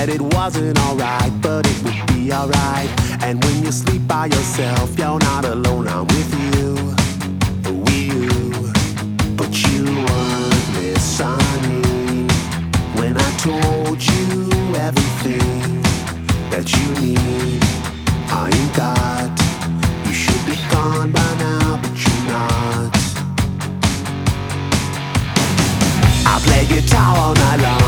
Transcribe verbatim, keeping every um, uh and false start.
that it wasn't alright, but it would be alright. And when you sleep by yourself, you're not alone, I'm with you.